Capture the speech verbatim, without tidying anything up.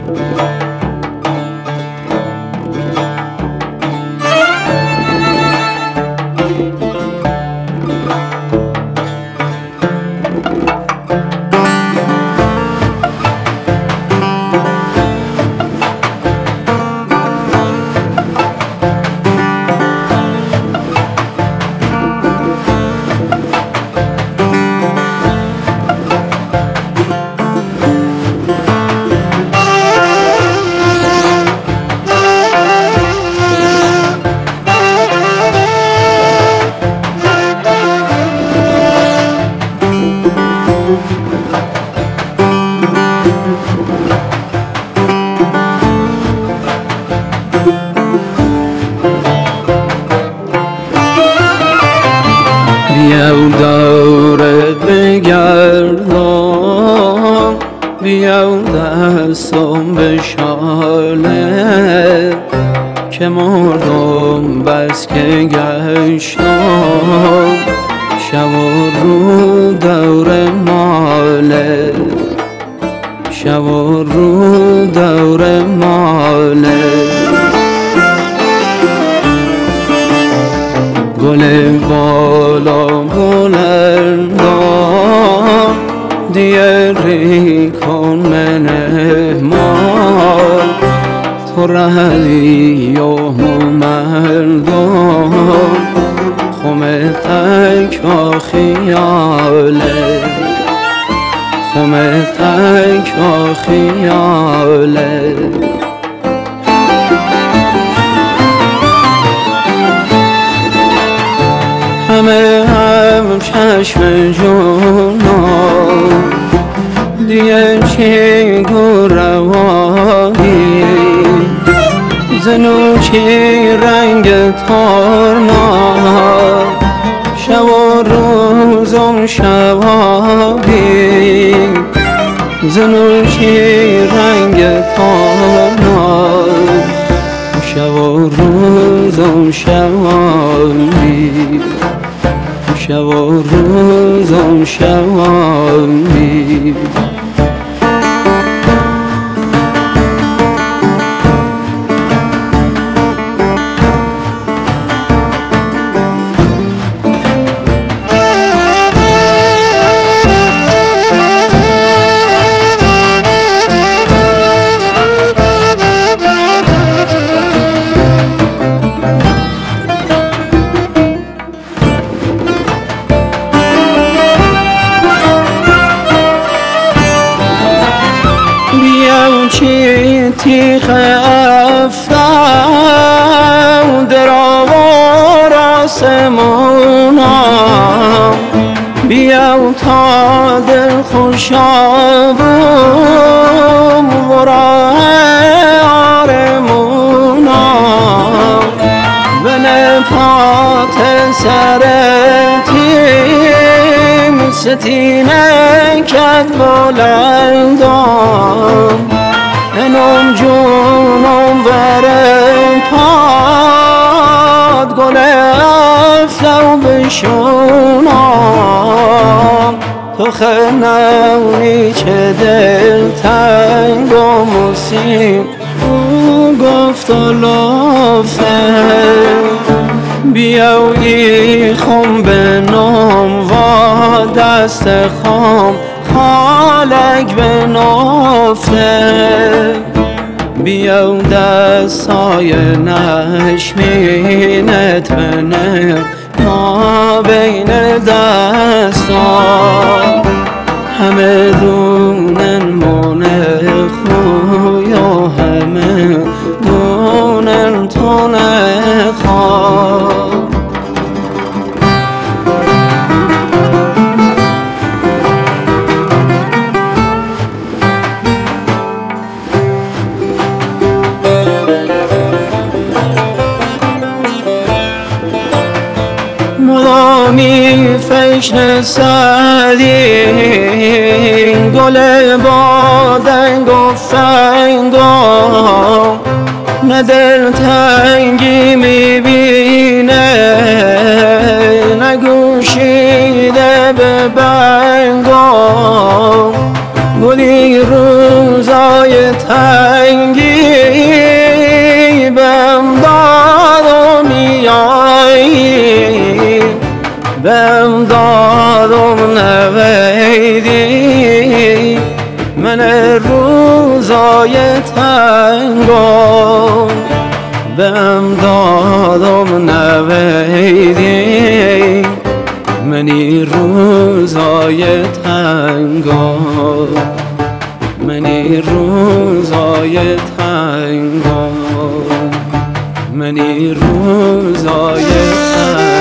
بیا دورت بگردم، بیا دستم بشاله که مردم بس که گشتم شب و رو دور ماله، شب و رو دور ماله. گل بالا بلندان دیری کن مهمان، تو رهی و مردم خم تک و خیاله، خم تک و خیاله. همه هم چشم جونم دیگه چی گو روانی، زنو چی رنگ تارنا شب و روزم شبابی، زنو چی رنگ تارنا شب و روزم شبابی، شب و روزم شبابی. چی تیخ افتم در آوار آسمونم، بیا تا دل خوشابم و راه آرمونم، به نفات سر تیم ستینه کت بلندم، انم جونم برم پاد گل افلو بشونم، تو خنونی چه دل تنگ و مسیم او گفت و لفته، بیایی خم به نام و دست خام خالک به نفته، بیا دستای نشمینت بنه تا بین دستان، همه دونن مونه خوی و همه دونن تو نخواه. مدامی فشن سدین گل بادنگ و فنگا، نه دل تنگی میبینه نه گوشیده به بنگا، گلی روزای روزای تنگی بم داد و میایی بم داد و نویدی من روزای تنگم بم دادم نویدی منی روزای تنگم منی روزای تنگم منی روزای تنگم